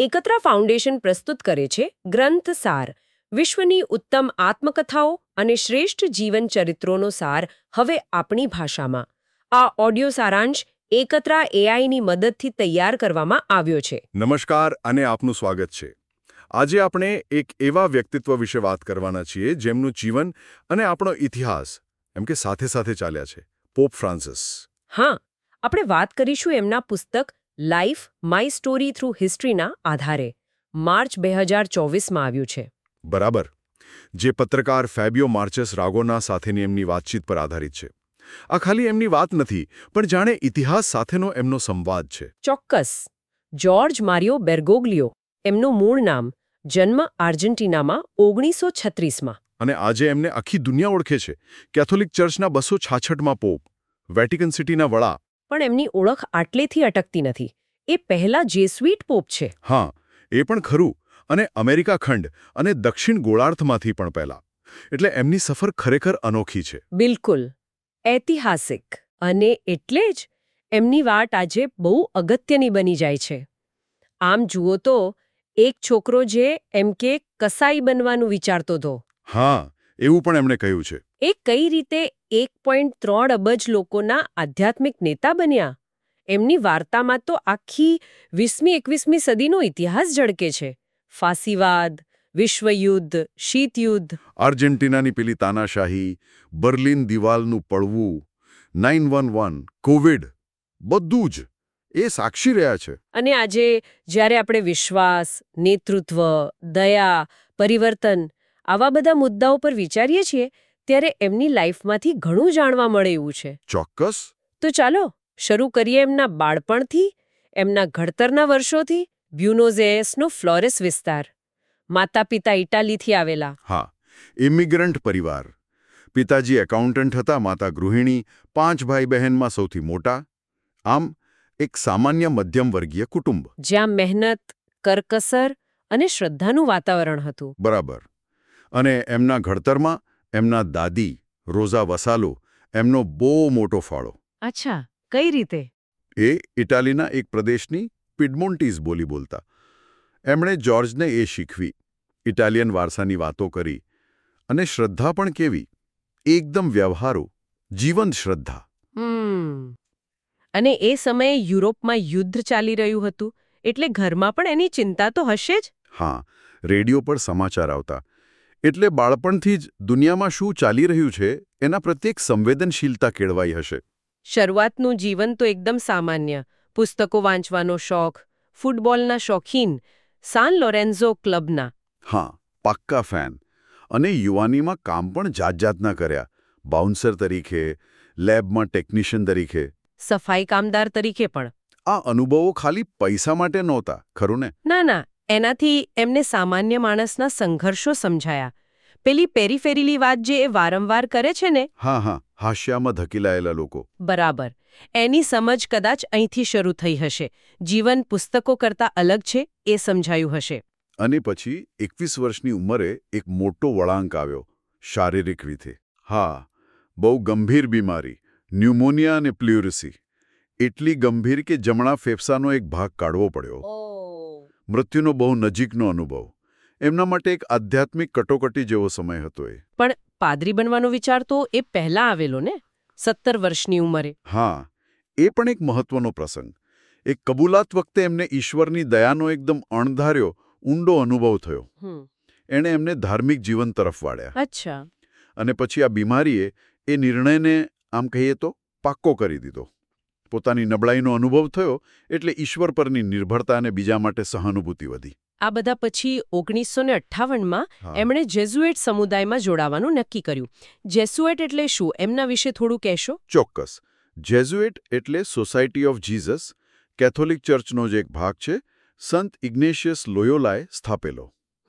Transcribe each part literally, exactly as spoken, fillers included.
એકત્રા foundation પ્રસ્તુત કરે છે ગ્રંથ સાર, વિશ્વની ઉત્તમ આત્મકથાઓ અને શ્રેષ્ઠ જીવન ચરિત્રોનો સાર હવે આપણી ભાષામાં. આ ઓડિયો સારાંશ એકત્રા એઆઈની મદદથી તૈયાર કરવામાં આવ્યો છે. નમસ્કાર અને આપનું સ્વાગત છે. આજે આપણે એક એવા વ્યક્તિત્વ વિશે વાત કરવાના છીએ જેમનું જીવન અને આપણો ઇતિહાસ એમ કે સાથે સાથે ચાલ્યા છે, પોપ ફ્રાન્સિસ. હા, આપણે વાત કરીશું એમના પુસ્તક લાઈફ માય સ્ટોરી થ્રુ હિસ્ટ્રીના આધારે. માર્ચ બે હજાર ચોવીસમાં આવ્યું છે. બરાબર. જે પત્રકાર ફેબિયો માર્ચેસ રાગોના સાથેની એમની વાતચીત પર આધારિત છે. આ ખાલી એમની વાત નથી, પણ જાણે ઇતિહાસ સાથેનો એમનો સંવાદ છે. ચોક્કસ. જોર્જ મારિયો બેર્ગોગ્લિયો એમનું મૂળ નામ, જન્મ આર્જેન્ટિનામાં ઓગણીસો છત્રીસમાં. અને આજે એમને આખી દુનિયા ઓળખે છે. કેથોલિક ચર્ચના બસો છાછઠમાં પોપ, વેટિકન સિટીના વડા. પણ એમની ઓળખ આટલેથી અટકતી નથી. એ પહેલા જેસ્યુઇટ પોપ છે. હા, એ પણ ખરું. અને અમેરિકા ખંડ અને દક્ષિણ ગોળાર્ધમાંથી પણ પહેલા. એટલે એમની સફર ખરેખર અનોખી છે. બિલકુલ ઐતિહાસિક. અને એટલે જ એમની વાત આજે બહુ અગત્યની બની જાય છે. આમ જુઓ તો એક છોકરો જે એમ કે કસાઈ બનવાનું વિચારતો હતો. હા, એવું પણ એમણે કહ્યું છે. એ કઈ રીતે એક પોઈન્ટ ત્રણ અબજ લોકોના આધ્યાત્મિક નેતા બન્યા. એમની વાર્તામાં તો આખી વીસમી એકવીસમી સદીનો ઇતિહાસ ઝળકે છે. ફાંસીવાદ, વિશ્વયુદ્ધ, શીતયુદ્ધ, આર્જેન્ટિનાની પેલી તાનાશાહી, બર્લિન દિવાલનું પડવું, નાઇન વન વન, કોવિડ, બધું જ એ સાક્ષી રહ્યા છે. અને આજે જ્યારે આપણે વિશ્વાસ, નેતૃત્વ, દયા, પરિવર્તન આવા બધા મુદ્દાઓ પર વિચારીએ છીએ, ત્યારે એમની લાઈફમાંથી ઘણું જાણવા મળે એવું છે. ચોક્કસ. તો ચાલો શરૂ કરીએ એમના બાળપણથી, એમના ઘડતરના વર્ષોથી. બ્યુનોસ એયર્સનો ફ્લોરેસ વિસ્તાર. માતા પિતા ઇટાલીથી આવેલા. હા, ઇમિગ્રન્ટ પરિવાર. પિતાજી એકાઉન્ટન્ટ હતા, માતા ગૃહિણી, પાંચ ભાઈ બહેનમાં સૌથી મોટા. આમ એક સામાન્ય મધ્યમ વર્ગીય કુટુંબ. જ્યાં મહેનત, કરકસર અને શ્રદ્ધાનું વાતાવરણ હતું. બરાબર. અને એમના ઘડતરમાં એમના દાદી રોઝા વસાલો એમનો બહુ મોટો ફાળો. અચ્છા, કઈ રીતે? એ ઇટાલીના એક પ્રદેશની પિડમોન્ટીઝ બોલી બોલતા. એમણે જ્યોર્જને એ શીખવી, ઇટાલિયન વારસાની વાતો કરી. અને શ્રદ્ધા પણ કેવી? એકદમ વ્યવહારુ, જીવંત શ્રદ્ધા. હમ અને એ સમયે યુરોપમાં યુદ્ધ ચાલી રહ્યું હતું, એટલે ઘરમાં પણ એની ચિંતા તો હશે જ. હા, રેડિયો પર સમાચાર આવતા. એટલે બાળપણથી જ દુનિયામાં શું ચાલી રહ્યું છે એના પ્રત્યેક સંવેદનશીલતા કેળવાઈ હશે. શરૂઆતનું જીવન તો એકદમ સામાન્ય. પુસ્તકો વાંચવાનો શોખ, ફૂટબોલના શોખીન, સાન લોરેન્ઝો ક્લબના. હા, પાક્કા ફેન. અને યુવાનીમાં કામ પણ જાત જાતના કર્યા. બાઉન્સર તરીકે, લેબમાં ટેકનિશિયન તરીકે, સફાઈ કામદાર તરીકે પણ. આ અનુભવો ખાલી પૈસા માટે નહોતા, ખરું ને? ના ના, એનાથી એમને સામાન્ય માણસના સંઘર્ષો સમજાયા. પેલી પેરીફેરીલી વાત જે એ વારંવાર કરે છે ને. હા હા, હાસ્યામાં ધકેલાયેલા લોકો. બરાબર. એની સમજ કદાચ અહીંથી શરૂ થઈ હશે. જીવન પુસ્તકો કરતાં અલગ છે એ સમજાયું હશે. અને પછી એકવીસ વર્ષની ઉંમરે એક મોટો વળાંક આવ્યો, શારીરિક રીતે. હા, બહુ ગંભીર બીમારી, ન્યુમોનિયા અને પ્લ્યુરસી. એટલી ગંભીર કે જમણા ફેફસાનો એક ભાગ કાઢવો પડ્યો. મૃત્યુનો બહુ નજીકનો અનુભવ. એમના માટે એક આધ્યાત્મિક કટોકટી જેવો સમય હતો એ. પણ પાદરી બનવાનો વિચાર તો એ પહેલા આવેલો ને, સત્તર વર્ષની ઉંમરે. હા, એ પણ એક મહત્વનો પ્રસંગ. એક કબૂલાત વખતે એમને ઈશ્વરની દયાનો એકદમ અણધાર્યો, ઊંડો અનુભવ થયો. એણે એમને ધાર્મિક જીવન તરફ વાળ્યા. અચ્છા. અને પછી આ બીમારીએ એ નિર્ણયને આમ કહીએ તો પાક્કો કરી દીધો. પોતાની નબળાઈનો અનુભવ થયો એટલે ઈશ્વર પરની નિર્ભરતા અને બીજા માટે સહાનુભૂતિ વધી. આ બધા પછી ઓગણીસો ને અઠ્ઠાવનમાં એમણે જેઝુએટ સમુદાયમાં જોડાવાનું નક્કી કર્યું. જેઝુએટ એટલે શું? એમના વિશે થોડું કહેશો? ચોક્કસ. જેઝુએટ એટલે સોસાયટી ઓફ જીસસ, કેથોલિક ચર્ચનો જ એક ભાગ છે. સંત ઇગ્નેશિયસ લોયોલાએ સ્થાપેલો.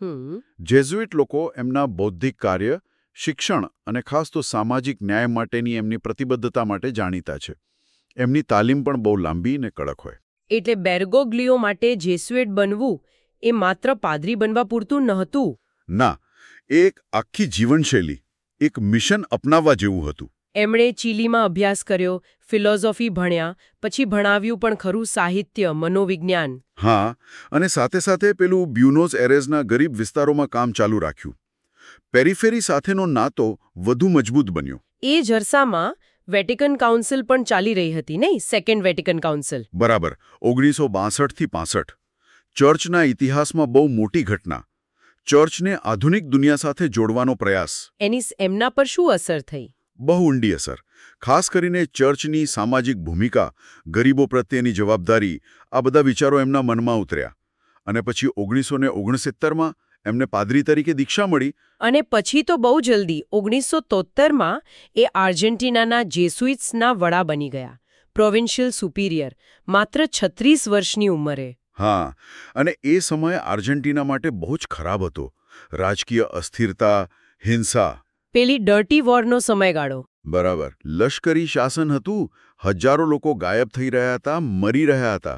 જેઝુએટ લોકો એમના બૌદ્ધિક કાર્ય, શિક્ષણ અને ખાસ તો સામાજિક ન્યાય માટેની એમની પ્રતિબદ્ધતા માટે જાણીતા છે. એમની તાલીમ પણ બહુ લાંબી અને કડક હોય. એટલે બેર્ગોગ્લિયો માટે જેસ્યુએટ બનવું એ માત્ર પાદરી બનવા પૂરતું નહોતું. ના, એ એક આખી જીવનશૈલી, એક મિશન અપનાવવા જેવું હતું. એમણે ચીલીમાં અભ્યાસ કર્યો, ફિલોસોફી ભણ્યા, પછી ભણાવ્યું પણ ખરું સાહિત્ય, મનોવિજ્ઞાન. હા, અને સાથે સાથે પેલું બ્યુનોસ એરેઝના ગરીબ વિસ્તારોમાં કામ ચાલુ રાખ્યું. પેરિફેરી સાથેનો નાતો વધુ મજબૂત બન્યો. એ જ અરસામાં વેટિકન કાઉન્સિલ પણ ચાલી રહી હતી નહીં, સેકન્ડ વેટિકન કાઉન્સિલ. બરાબર, ઓગણીસો બાસઠથી પાસઠ. ચર્ચના ઇતિહાસમાં બહુ મોટી ઘટના. ચર્ચને આધુનિક દુનિયા સાથે જોડવાનો પ્રયાસ. એની એમના પર શું અસર થઈ? બહુ ઊંડી અસર. ખાસ કરીને ચર્ચની સામાજિક ભૂમિકા, ગરીબો પ્રત્યેની જવાબદારી, આ બધા વિચારો એમના મનમાં ઉતર્યા. અને પછી ઓગણીસો ને ઓગણસિત્તેરમાં એમને પાદરી તરીકે દીક્ષા મળી. અને પછી તો બહુ જલ્દી ઓગણીસો તોતેરમાં એ આર્જેન્ટિનાના જેસ્યુઇટ્સના વડા બની ગયા, પ્રોવિન્શિયલ સુપિરિયર, માત્ર છત્રીસ વર્ષની ઉંમરે. હા, અને એ સમયે આર્જેન્ટિના માટે બહુ જ ખરાબ હતો. રાજકીય અસ્થિરતા, હિંસા. પેલી ડર્ટી વોરનો સમયગાળો. બરાબર, લશ્કરી શાસન હતું. હજારો લોકો ગાયબ થઈ રહ્યા હતા, મરી રહ્યા હતા.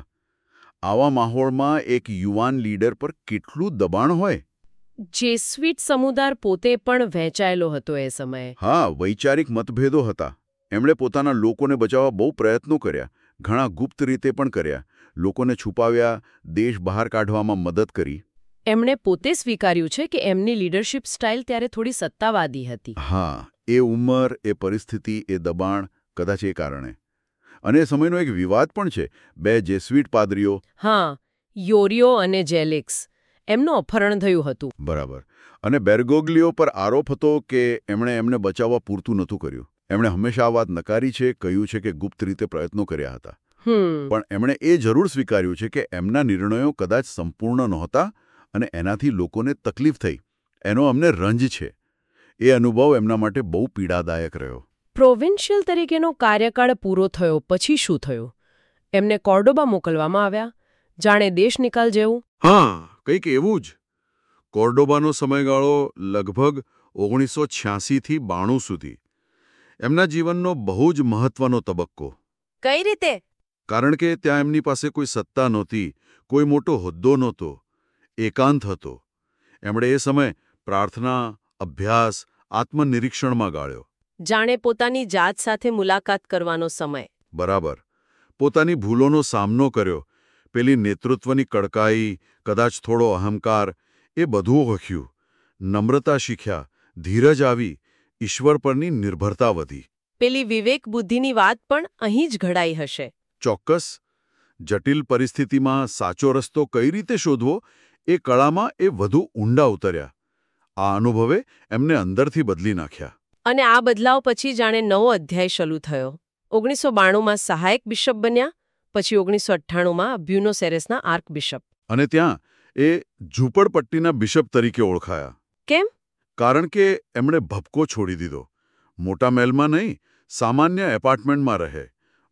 આવા માહોલમાં એક યુવાન લીડર પર કેટલું દબાણ હોય. જેસ્યુઇટ સમુદાય પોતે પણ વહેંચાયેલો હતો એ સમયે. હા, વૈચારિક મતભેદો હતા. એમણે પોતાના લોકોને બચાવવા બહુ પ્રયત્નો કર્યા, ઘણા ગુપ્ત રીતે પણ કર્યા. લોકોને છુપાવ્યા, દેશ બહાર કાઢવામાં મદદ કરી. એમણે પોતે સ્વીકાર્યું છે કે એમની લીડરશિપ સ્ટાઇલ ત્યારે થોડી સત્તાવાદી હતી. હા, એ ઉંમર, એ પરિસ્થિતિ, એ દબાણ, કદાચ એ કારણે. અને એ સમયનો એક વિવાદ પણ છે. બે જેસ્યુઇટ પાદરીઓ. હા, યોરિયો અને જેલિક્સ. એમનું અપહરણ થયું હતું. બરાબર. અને બેર્ગોગ્લિયો પર આરોપ હતો કે એમણે એમને બચાવવા પૂરતું નહોતું કર્યું. એમણે હંમેશા આ વાત નકારી છે, કહ્યું છે કે ગુપ્ત રીતે પ્રયત્નો કર્યા હતા. પણ એમણે એ જરૂર સ્વીકાર્યું છે કે એમના નિર્ણયો કદાચ સંપૂર્ણ નહોતા અને એનાથી લોકોને તકલીફ થઈ. એનો અમને રંજ છે. એ અનુભવ એમના માટે બહુ પીડાદાયક રહ્યો. પ્રોવિન્શિયલ તરીકેનો કાર્યકાળ પૂરો થયો પછી શું થયું? એમને કોર્ડોબા મોકલવામાં આવ્યા, જાણે દેશ નિકાલ જેવું. હા, કંઈક એવું જ. કોર્ડોબાનો સમયગાળો લગભગ ઓગણીસો છ્યાસીથી બાણું સુધી. એમના જીવનનો બહુ જ મહત્વનો તબક્કો. કઈ રીતે? કારણ કે ત્યાં એમની પાસે કોઈ સત્તા નહોતી, કોઈ મોટો હોદ્દો નહોતો, એકાંત હતો. એમણે એ સમય પ્રાર્થના, અભ્યાસ, આત્મનિરીક્ષણમાં ગાળ્યો. જાણે પોતાની જાત સાથે મુલાકાત કરવાનો સમય. બરાબર. પોતાની ભૂલોનો સામનો કર્યો. પેલી નેતૃત્વની કડકાઈ, કદાચ થોડો અહંકાર, એ બધું વખ્યું. નમ્રતા શીખ્યા, ધીરજ આવી, ઈશ્વર પરની નિર્ભરતા વધી. પેલી વિવેક બુદ્ધિની વાત પણ અહીં જ ઘડાઈ હશે. ચોક્કસ. જટિલ પરિસ્થિતિમાં સાચો રસ્તો કઈ રીતે શોધવો, એ કળામાં એ વધુ ઊંડા ઉતર્યા. આ અનુભવે એમને અંદરથી બદલી નાખ્યા. અને આ બદલાવ પછી જાણે નવો અધ્યાય શરૂ થયો. ઓગણીસો બાણુંમાં સહાયક બિશપ બન્યા, પછી ઓગણીસો અઠ્ઠાણુંમાં બ્યુનોસ એરેસના આર્ક બિશપ. અને ત્યાં એ ઝૂંપડપટ્ટીના બિશપ તરીકે ઓળખાયા. કેમ? કારણ કે એમણે ભપકો છોડી દીધો. મોટા મહેલમાં નહીં, સામાન્ય એપાર્ટમેન્ટમાં રહે,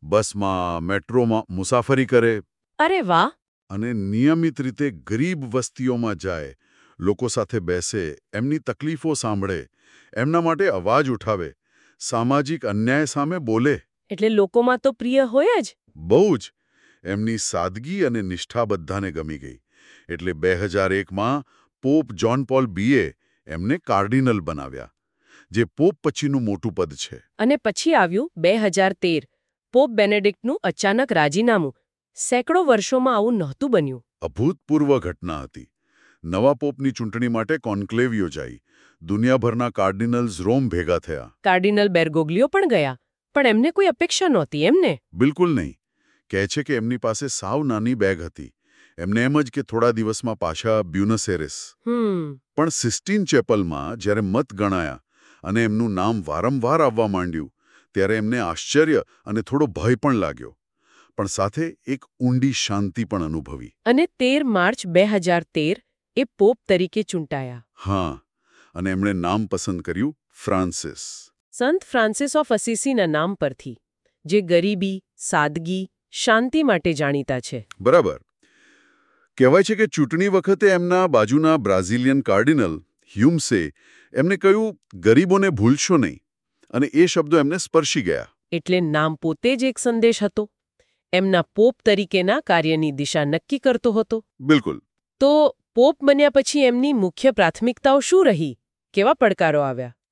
બસમાં, મેટ્રોમાં મુસાફરી કરે. અરે વાહ! અને નિયમિત રીતે ગરીબ વસ્તીઓમાં જાય, લોકો સાથે બેસે, એમની તકલીફો સાંભળે, એમના માટે અવાજ ઉઠાવે, સામાજિક અન્યાય સામે બોલે. એટલે લોકોમાં તો પ્રિય હોય જ. બહુ જ. એમની સાદગી અને નિષ્ઠા બધાને ગમી ગઈ. એટલે બે હજાર એકમાં પોપ જ્હોન પોલ બીએ એમને કાર્ડિનલ બનાવ્યા, જે પોપ પછીનું મોટું પદ છે. અને પછી આવ્યું બે હજાર તેર, પોપ બેનેડિક્ટનું અચાનક રાજીનામું. સેંકડો વર્ષોમાં આવું નહોતું બન્યું. અભૂતપૂર્વ ઘટના હતી. નવા પોપની ચૂંટણી માટે કોન્ક્લેવ યોજાઈ. દુનિયાભરના કાર્ડિનલ્સ રોમ ભેગા થયા. કાર્ડિનલ બેર્ગોગ્લિયો પણ ગયા, પણ એમને કોઈ અપેક્ષા નહોતી એમને. બિલકુલ નહીં. કહે છે કે એમની પાસે સાવ નાની બેગ હતી. એમને એમ જ કે થોડા દિવસમાં પાછા બ્યુનસ એરેસ. પણ સિસ્ટીન ચેપલમાં જ્યારે મત ગણાયા અને એમનું નામ વારંવાર આવવા માંડ્યું, ત્યારે એમને આશ્ચર્ય અને થોડો ભય પણ લાગ્યો. પણ સાથે એક ઊંડી શાંતિ પણ અનુભવી. અને તેર માર્ચ બે હજાર તેર એ પોપ તરીકે ચૂંટાયા. હા, અને એમણે નામ પસંદ કર્યું ફ્રાન્સિસ. સંત ફ્રાન્સિસ ઓફ અસીસીના નામ પરથી, જે ગરીબી, સાદગી, શાંતિ માટે જાણીતા છે. બરાબર. કહેવાય છે કે ચૂંટણી વખતે એમના બાજુના બ્રાઝિલિયન કાર્ડિનલ હ્યુમ્સે એમને કહ્યું, ગરીબોને ભૂલશો નહીં. અને એ શબ્દો એમને સ્પર્શી ગયા. એટલે નામ પોતે જ એક સંદેશ હતો. એમના પોપ તરીકેના કાર્યની દિશા નક્કી કરતો હતો. બિલકુલ. તો પોપ બન્યા પછી એમની મુખ્ય પ્રાથમિકતાઓ શું રહી? કેવા પડકારો આવ્યા?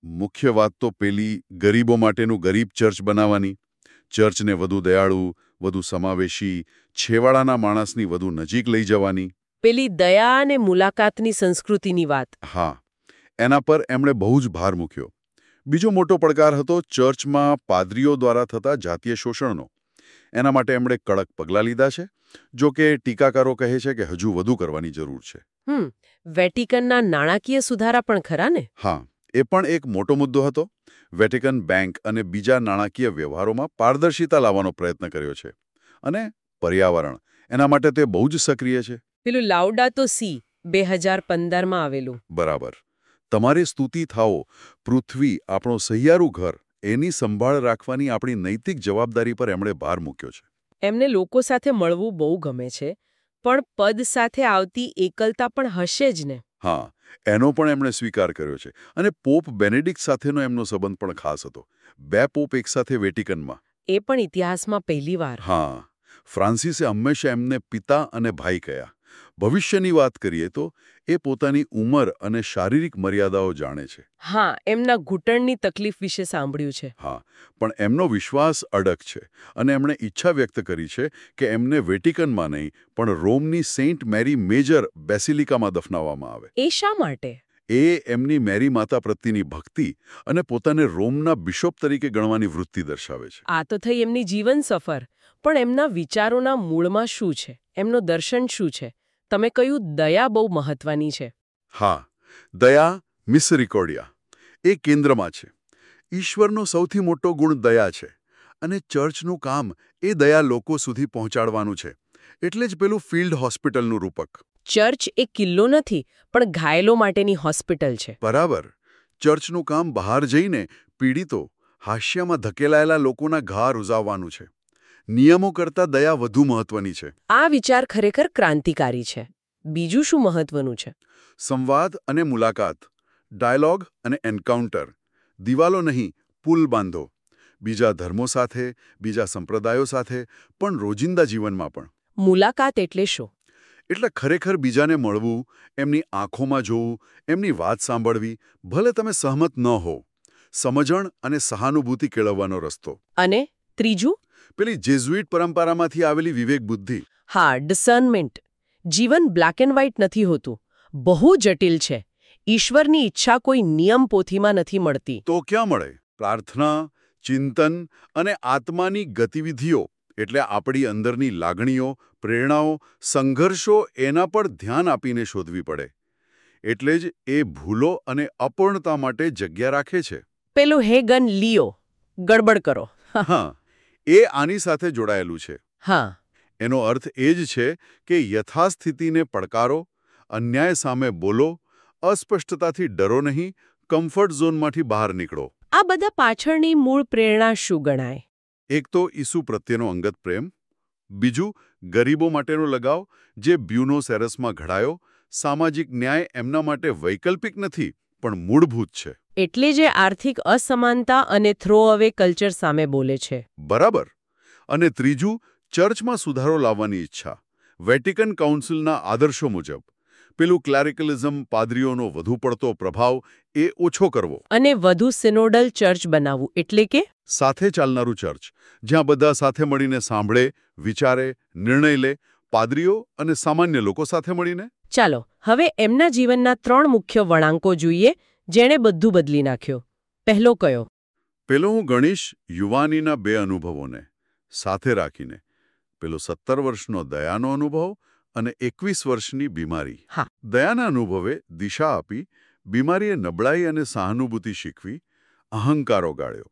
મુખ્ય વાત તો પેલી ગરીબો માટેનું ગરીબ ચર્ચ બનાવવાની, ચર્ચને વધુ દયાળુ, વધુ સમાવેશી, છેવાડાના માણસની વધુ નજીક લઈ જવાની. પેલી દયા અને મુલાકાતની સંસ્કૃતિની વાત. હા, એના પર એમણે બહુ જ ભાર મૂક્યો. બીજો મોટો પડકાર હતો ચર્ચમાં પાદરીઓ દ્વારા થતા જાતીય શોષણનો. એના માટે એમણે કડક પગલાં લીધા છે. જો કે ટીકાકારો કહે છે કે હજુ વધુ કરવાની જરૂર છે. હમ વેટિકનના નાણાકીય સુધારા પણ ખરા ને? હા, એ પણ એક મોટો મુદ્દો હતો. વેટિકન બેંક અને બીજા નાણાકીય વ્યવહારોમાં પારદર્શિતા લાવવાનો પ્રયત્ન કર્યો છે. અને પર્યાવરણ, એના માટે તે બહુ જ સક્રિય છે. પેલું લાઉડાતો સી બે હજાર પંદરમાં આવેલું. બરાબર. તમારી સ્તુતિ થાઓ, પૃથ્વી, આપણો સહિયારું ઘર, એની સંભાળ રાખવાની આપણી નૈતિક જવાબદારી પર એમણે ભાર મૂક્યો છે. એમને લોકો સાથે મળવું બહુ ગમે છે, પણ પદ સાથે આવતી એકલતા પણ હશે જ ને. હા, એનો પણ એમણે સ્વીકાર કર્યો છે. અને પોપ બેનેડિક્ટ સાથેનો એમનો સંબંધ પણ ખાસ હતો. બે પોપ એકસાથે વેટિકનમાં. એ પણ ઇતિહાસમાં પહેલીવાર. હા, ફ્રાન્સિસે હંમેશા એમને પિતા અને ભાઈ કહ્યા. ભવિષ્યની વાત કરીએ તો એ પોતાની ઉંમર અને શારીરિક મર્યાદાઓ જાણે છે. હા, એમના ઘૂંટણની તકલીફ વિશે સાંભળ્યું છે. હા, પણ એમનો વિશ્વાસ અડગ છે અને એમણે ઈચ્છા વ્યક્ત કરી છે કે એમને વેટિકનમાં નહીં પણ રોમની સેન્ટ મેરી મેજર બેસિલિકામાં દફનાવવામાં આવે. એ શા માટે? એ એમની મેરી માતા પ્રત્યેની ભક્તિ અને પોતાને રોમના બિશપ તરીકે ગણવાની વૃત્તિ દર્શાવે છે. આ તો થઈ એમની જીવન સફર, પણ એમના વિચારોના મૂળમાં શું છે? એમનો દર્શન શું છે? તમે કહ્યું દયા બહુ મહત્વની છે. હા, દયા, મિસરિકોર્ડિયા, એ કેન્દ્રમાં છે. ઈશ્વરનો સૌથી મોટો ગુણ દયા છે અને ચર્ચનું કામ એ દયા લોકો સુધી પહોંચાડવાનું છે. એટલે જ પેલું ફિલ્ડ હોસ્પિટલનું રૂપક. ચર્ચ એ કિલ્લો નથી, પણ ઘાયલો માટેની હોસ્પિટલ છે. બરાબર. ચર્ચનું કામ બહાર જઈને પીડિતો, હાસ્યમાં ધકેલાયેલા લોકોના ઘા રૂઝાવવાનું છે. નિયમો કરતાં દયા વધુ મહત્વની છે. આ વિચાર ખરેખર ક્રાંતિકારી છે. બીજું શું મહત્વનું છે? સંવાદ અને મુલાકાત, ડાયલોગ અને એન્કાઉન્ટર. દિવાલો નહીં, પુલ બાંધો. બીજા ધર્મો સાથે, બીજા સંપ્રદાયો સાથે, પણ રોજિંદા જીવનમાં પણ. મુલાકાત એટલે શું? એટલે ખરેખર બીજાને મળવું, એમની આંખોમાં જોવું, એમની વાત સાંભળવી, ભલે તમે સહમત ન હો. સમજણ અને સહાનુભૂતિ કેળવવાનો રસ્તો. અને ત્રીજું? પેલી જેઝુઇટ પરંપરામાંથી આવેલી વિવેક બુદ્ધિ. હા, ડિસર્નમેન્ટ. જીવન બ્લેક એન્ડ વ્હાઇટ નથી હોતું, બહુ જટિલ છે. ઈશ્વરની ઈચ્છા કોઈ નિયમ પોથીમાં નથી મળતી. તો ક્યાં મળે? પ્રાર્થના, ચિંતન અને આત્માની ગતિવિધિઓ, એટલે આપણી અંદરની લાગણીઓ, પ્રેરણાઓ, સંઘર્ષો, એના પર ધ્યાન આપીને શોધવી પડે. એટલે જ એ ભૂલો અને અપૂર્ણતા માટે જગ્યા રાખે છે. પેલું હેગન લિયો, ગડબડ કરો. હા, એ આની સાથે જોડાયેલું છે. હા. એનો અર્થ એ જ છે કે યથાસ્થિતિને પડકારો, અન્યાય સામે બોલો, અસ્પષ્ટતાથી ડરો નહીં, કમ્ફર્ટ ઝોનમાંથી બહાર નીકળો. આ બધા પાછળની મૂળ પ્રેરણા શું ગણાય? એક તો ઈસુ પ્રત્યેનો અંગત પ્રેમ. બીજું, ગરીબો માટેનો લગાવ, જે બ્યુનોસ એરસમાં ઘડાયો. સામાજિક ન્યાય એમના માટે વૈકલ્પિક નથી, પણ મૂળભૂત છે. એટલે જે આર્થિક અસમાનતા અને થ્રો અવે કલ્ચર સામે બોલે છે. બરાબર. અને ત્રીજું, ચર્ચમાં સુધારો લાવવાની ઈચ્છા, વેટિકન કાઉન્સિલના આદર્શો મુજબ. પેલું ક્લેરિકલિઝમ, પાદરીઓનો વધુ પડતો પ્રભાવ, એ ઓછો કરવો. અને વધુ સિનોડલ ચર્ચ બનાવવું, એટલે કે સાથે ચાલનારું ચર્ચ, જ્યાં બધા સાથે મળીને સાંભળે, વિચારે, નિર્ણય લે, પાદરીઓ અને સામાન્ય લોકો સાથે મળીને. ચાલો હવે એમના જીવનના ત્રણ મુખ્ય વળાંકો જોઈએ, જેણે બધું બદલી નાખ્યો. પહેલો કયો? પેલો હું ગણીશ યુવાનીના બે અનુભવોને સાથે રાખીને. પેલો સત્તર વર્ષનો દયાનો અનુભવ અને એકવીસ વર્ષની બીમારી. હા. દયાના અનુભવે દિશા આપી, બીમારીએ નબળાઈ અને સહાનુભૂતિ શીખવી, અહંકાર ઓગાળ્યો.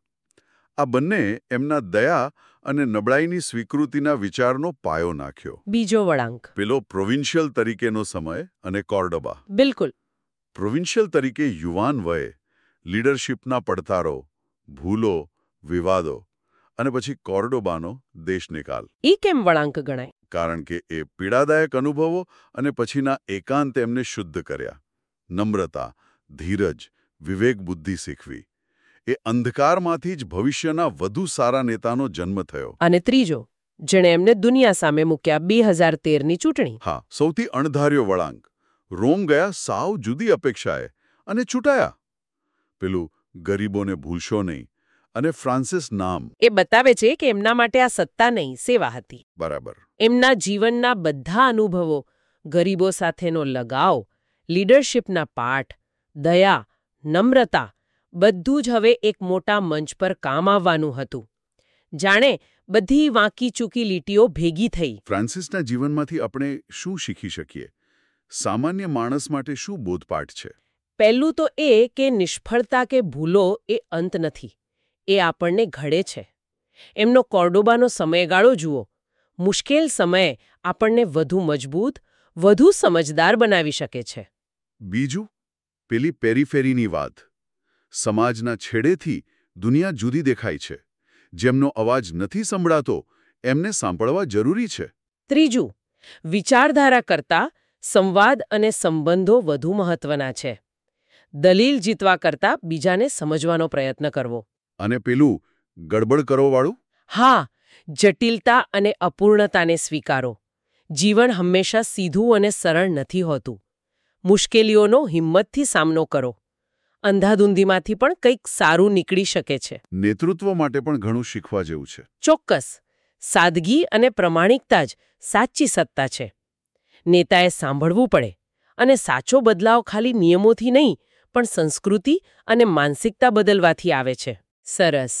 આ બંને એમના દયા અને નબળાઈની સ્વીકૃતિના વિચારનો પાયો નાખ્યો. બીજો વળાંક? પેલો પ્રોવિન્શિયલ તરીકેનો સમય અને કોર્ડોબા. બિલકુલ. પ્રોવિન્શિયલ તરીકે યુવાન વયે, લીડરશીપના પડતારો, ભૂલો, વિવાદો, અને પછી કોર્ડોબાનો દેશ નિકાલ. એ કેમ વળાંક ગણાય? કારણ કે એ પીડાદાયક અનુભવો અને પછીના એકાંત એમને શુદ્ધ કર્યા. નમ્રતા, ધીરજ, વિવેક બુદ્ધિ શીખવી. એ અંધકારમાંથી જ ભવિષ્યના વધુ સારા નેતાનો જન્મ થયો. અને ત્રીજો, જેણે એમને દુનિયા સામે મૂક્યા, બે હજાર તેરની ચૂંટણી. હા, સૌથી અણધાર્યો વળાંક. રોમ ગયા સાવ જુદી અપેક્ષાએ અને ચૂંટાયા. પેલું ગરીબોને ભૂલશો નહીં અને ફ્રાન્સિસ નામ. એ બતાવે છે કે એમના માટે આ સત્તા નહીં, સેવા હતી. બરાબર. એમના જીવનના બધા અનુભવો, ગરીબો સાથેનો લગાવ, લીડરશિપના પાઠ, દયા, નમ્રતા, બધું જ હવે એક મોટા મંચ પર કામ આવવાનું હતું. જાણે બધી વાંકી ચૂકી લીટીઓ ભેગી થઈ. ફ્રાન્સિસના જીવનમાંથી આપણે શું શીખી શકીએ? સામાન્ય માણસ માટે શું બોધપાઠ છે? પહેલું તો એ કે નિષ્ફળતા કે ભૂલો એ અંત નથી. એ આપણને ઘડે છે. એમનો કોર્ડોબાનો સમયગાળો જુઓ. મુશ્કેલ સમય આપણને વધુ મજબૂત, વધુ સમજદાર બનાવી શકે છે. બીજું, પેલી પેરીફેરીની વાત. સમાજના છેડેથી દુનિયા જુદી દેખાય છે. જેમનો અવાજ નથી સંભળાતો એમને સાંભળવા જરૂરી છે. ત્રીજું, વિચારધારા કરતાં સંવાદ અને સંબંધો વધુ મહત્વના છે. દલીલ જીતવા કરતાં બીજાને સમજવાનો પ્રયત્ન કરવો. અને પેલું ગડબડ કરોવાળું? હા, જટિલતા અને અપૂર્ણતાને સ્વીકારો. જીવન હંમેશા સીધું અને સરળ નથી હોતું. મુશ્કેલીઓનો હિંમતથી સામનો કરો. અંધાધૂંધીમાંથી પણ કંઈક સારું નીકળી શકે છે. નેતૃત્વ માટે પણ ઘણું શીખવા જેવું છે. ચોક્કસ. સાદગી અને પ્રમાણિકતા જ સાચી સત્તા છે. નેતાએ સાંભળવું પડે, અને સાચો બદલાવ ખાલી નિયમોથી નહીં પણ સંસ્કૃતિ અને માનસિકતા બદલવાથી આવે છે. સરસ.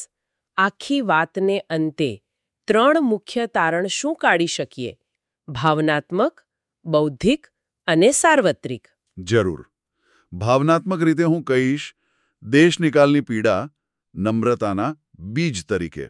આખી વાતને અંતે ત્રણ મુખ્ય તારણ શું કાઢી શકીએ? ભાવનાત્મક, બૌદ્ધિક અને સાર્વત્રિક. જરૂર. ભાવનાત્મક રીતે હું કહીશ દેશ નિકાલની પીડા નમ્રતાના બીજ તરીકે.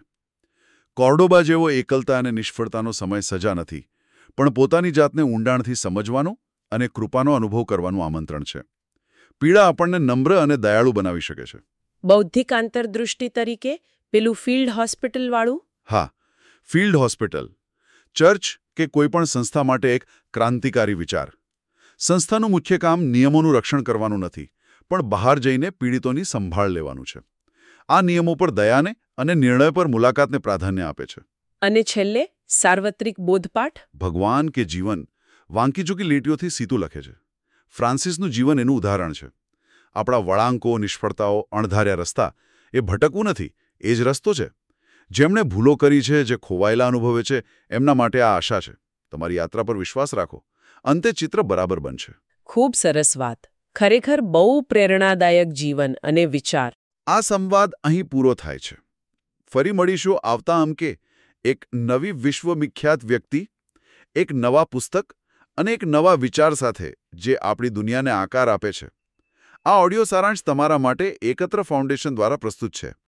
કોર્ડોબા જેવો એકલતા અને નિષ્ફળતાનો સમય સજા નથી, પણ પોતાની જાતને ઊંડાણથી સમજવાનો અને કૃપાનો અનુભવ કરવાનું આમંત્રણ છે. પીડા આપણને નમ્ર અને દયાળુ બનાવી શકે છે. બૌદ્ધિક આંતરદૃષ્ટિ તરીકે પેલું ફિલ્ડ હોસ્પિટલવાળું? હા, ફિલ્ડ હોસ્પિટલ. ચર્ચ કે કોઈપણ સંસ્થા માટે એક ક્રાંતિકારી વિચાર. સંસ્થાનું મુખ્ય કામ નિયમોનું રક્ષણ કરવાનું નથી, પણ બહાર જઈને પીડિતોની સંભાળ લેવાનું છે. આ નિયમો પર દયાને અને નિર્ણય પર મુલાકાતને પ્રાધાન્ય આપે છે. અને છેલ્લે સાર્વત્રિક બોધપાઠ? ભગવાન કે જીવન વાંકી ચૂકી લીટીઓથી સીતું લખે છે. ફ્રાન્સિસનું જીવન એનું ઉદાહરણ છે. આપણા વળાંકો, નિષ્ફળતાઓ, અણધાર્યા રસ્તા એ ભટકવું નથી, એ જ રસ્તો છે. જેમણે ભૂલો કરી છે, જે ખોવાયેલા અનુભવે છે, એમના માટે આ આશા છે. તમારી યાત્રા પર વિશ્વાસ રાખો. અંતે ચિત્ર બરાબર બનશે. ખૂબ સરસ વાત. ખરેખર બહુ પ્રેરણાદાયક જીવન અને વિચાર. આ સંવાદ અહીં પૂરો થાય છે. ફરી મળીશું આવતા અંકે એક નવી વિશ્વવિખ્યાત વ્યક્તિ, એક નવા પુસ્તક અને એક નવા વિચાર સાથે જે આપણી દુનિયાને આકાર આપે છે. આ ઓડિયો સારાંશ તમારા માટે એકત્ર ફાઉન્ડેશન દ્વારા પ્રસ્તુત છે.